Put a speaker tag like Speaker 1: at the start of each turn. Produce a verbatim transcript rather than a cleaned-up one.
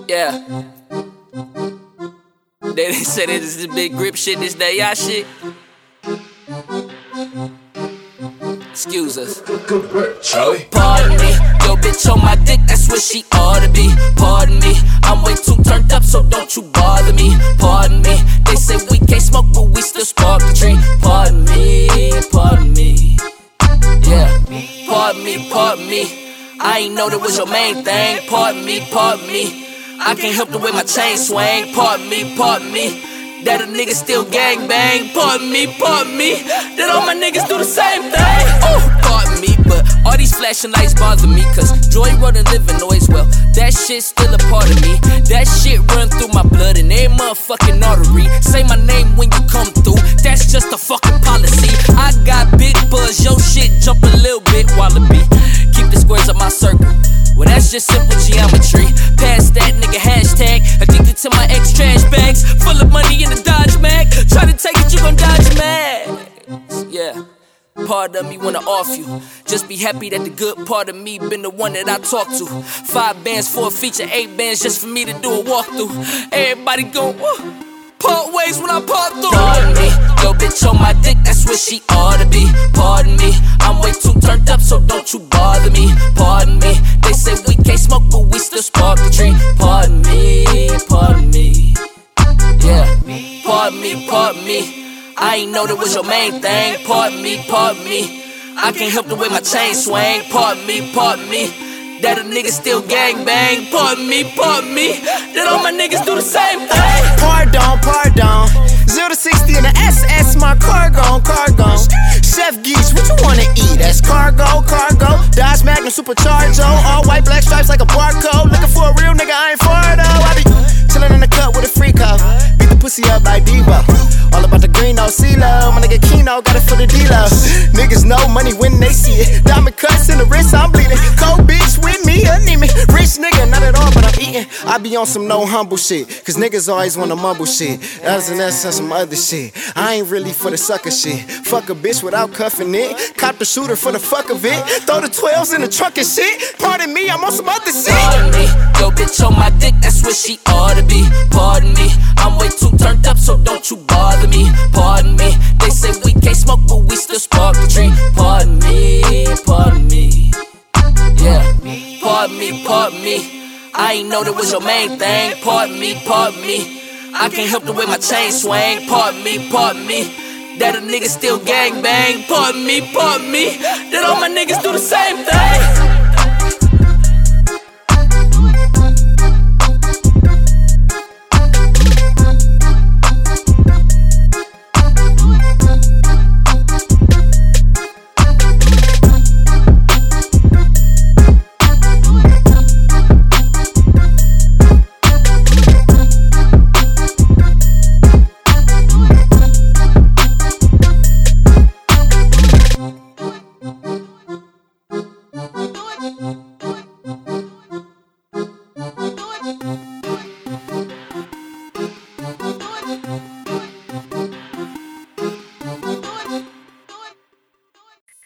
Speaker 1: Yeah. They say this is big grip shit, this that y'all shit. Excuse us.
Speaker 2: Good work, Charlie.
Speaker 1: Pardon me, yo bitch on my dick, that's where she ought to be. Pardon me, I'm way too turned up, so don't you bother me. Pardon me, they say we can't smoke, but we still spark the tree. Pardon me, pardon me. Yeah, pardon me, pardon me. I ain't know that was your main thing. Pardon me, pardon me. I can't help the way my chain swing. Pardon me, pardon me. That a nigga still gang bang. Pardon me, pardon me. That all my niggas do the same thing. Oh, pardon me, but all these flashing lights bother me. Cause Joy Road and living noise, well, that shit's still a part of me. That shit run through my blood and every motherfucking artery. Say my name when you come through, that's just a fucking policy. I got big buzz, yo shit jump a little bit, wallaby. Keep the squares up my circle. Well, that's just simple geometry. Pass that nigga hashtag. Addicted to my ex trash bags. Full of money in the Dodge mag. Try to take it, you gon' dodge mad. Yeah. Part of me wanna off you. Just be happy that the good part of me been the one that I talk to. Five bands for a feature, eight bands just for me to do a walkthrough. Everybody go, woo. Part ways when I part through. Pardon me, yo bitch on my dick, that's where she ought to be. Pardon me, I'm way too turned up, so don't you bother me. Pardon me, they say we can't smoke, but we still spark the tree. Pardon me, pardon me. Yeah, pardon me, pardon me. I ain't know that was your main thing. Pardon me, pardon me. I can't help the way my chain swing. Pardon me, pardon me. That a nigga still gang bang. Pardon me, pardon me. That all my niggas do the same thing.
Speaker 3: Pardon, pardon. Zero to sixty in the S S, my cargo, cargo. Chef Geese, what you wanna eat? That's cargo, cargo. Dodge Magnum Supercharged, all white black stripes like a barcode. Looking for a real nigga, I ain't for it though. I be chillin' in the cut with a freak out. Beat the pussy up by Devo. All about the green, no CeeLo. My nigga Keno got it for the D-Lo. Niggas know money when they see it. Diamond cuts in the wrist, I'm bleeding. Cold bitch with me, anemic. Rich nigga, not at all, but I'm eating. I be on some no humble shit. Cause niggas always wanna mumble shit. That's and that's and some other shit. I ain't really for the sucker shit. Fuck a bitch without cuffing it. Cop the shooter for the fuck of it. Throw the twelves in the trunk and shit. Pardon me, I'm on some other shit.
Speaker 1: Pardon me, yo bitch on my dick, that's where she ought to be. Pardon me, I'm way too turned up, so don't you bother me. Pardon me, they say we can't smoke, but we still spark the tree. Pardon me, pardon me. Yeah, pardon me, pardon me. I ain't know that was your main thing. Pardon me, pardon me. I can't help the way my chain swing. Pardon me, pardon me. That a nigga still gang bang. Pardon me, pardon me. That all my niggas do the same thing.